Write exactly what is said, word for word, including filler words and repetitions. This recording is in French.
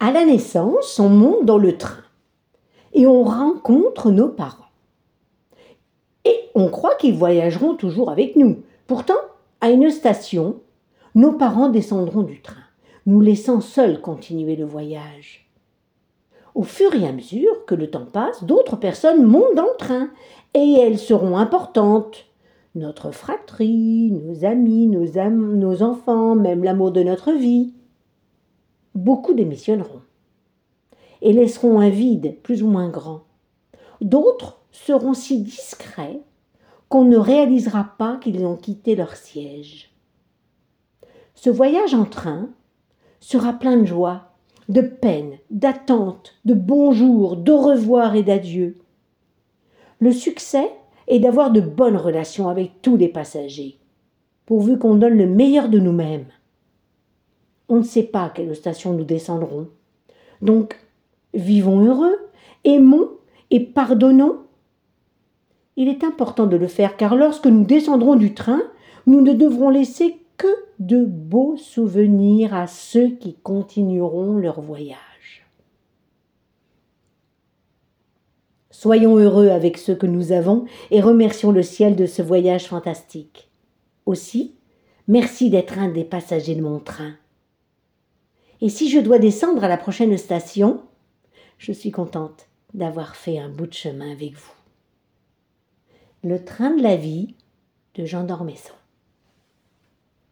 À la naissance, on monte dans le train et on rencontre nos parents. Et on croit qu'ils voyageront toujours avec nous. Pourtant, à une station, nos parents descendront du train, nous laissant seuls continuer le voyage. Au fur et à mesure que le temps passe, d'autres personnes montent dans le train et elles seront importantes. Notre fratrie, nos amis, nos, am- nos enfants, même l'amour de notre vie. Beaucoup démissionneront et laisseront un vide plus ou moins grand. D'autres seront si discrets qu'on ne réalisera pas qu'ils ont quitté leur siège. Ce voyage en train sera plein de joie, de peine, d'attente, de bonjour, d'au revoir et d'adieu. Le succès est d'avoir de bonnes relations avec tous les passagers, pourvu qu'on donne le meilleur de nous-mêmes. On ne sait pas à quelle station nous descendrons. Donc, vivons heureux, aimons et pardonnons. Il est important de le faire car lorsque nous descendrons du train, nous ne devrons laisser que de beaux souvenirs à ceux qui continueront leur voyage. Soyons heureux avec ce que nous avons et remercions le ciel de ce voyage fantastique. Aussi, merci d'être un des passagers de mon train. Et si je dois descendre à la prochaine station, je suis contente d'avoir fait un bout de chemin avec vous. Le train de la vie de Jean d'Ormesson.